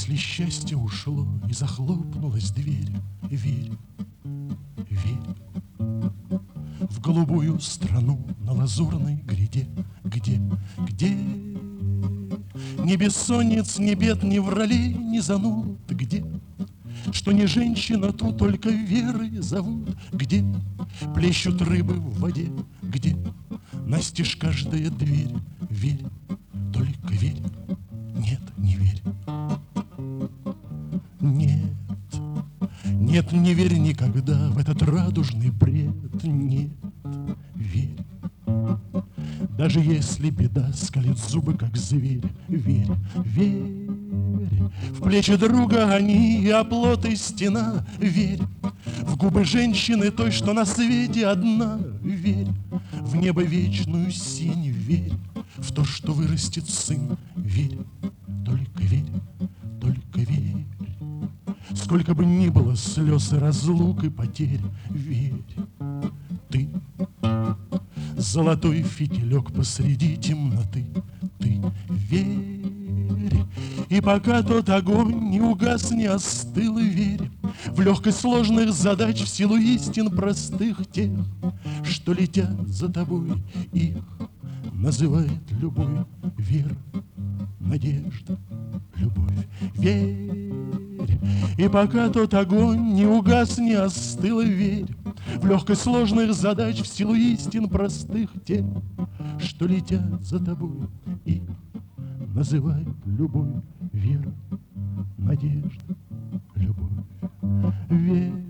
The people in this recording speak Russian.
Если счастье ушло и захлопнулась дверь, верь, верь в голубую страну на лазурной гряде, где ни бессонниц, ни бед, ни вралей, ни зануд, где что не женщина тут, только верой зовут, где плещут рыбы в воде, где настежь каждая дверь, верь, только верь, нет, не верь. Нет, нет, не верь никогда в этот радужный бред, нет, верь. Даже если беда скалит зубы, как зверь, верь, верь. В плечи друга они и оплот и стена, верь. В губы женщины той, что на свете одна, верь. В небо вечную синь, верь. В то, что вырастет сын, верь. Только верь, только верь. Сколько бы ни было слез и разлук и потерь, верь. Ты золотой фитилек посреди темноты, ты верь. И пока тот огонь не угас, не остыл, и верь в легкость сложных задач, в силу истин простых тех, что летят за тобой, их называет любовь, вера, надежда, любовь, верь. И пока тот огонь не угас, не остыл, и верь в легкость сложных задач, в силу истин простых тех, что летят за тобой, их называют любовь, вера, надежда, любовь, верь.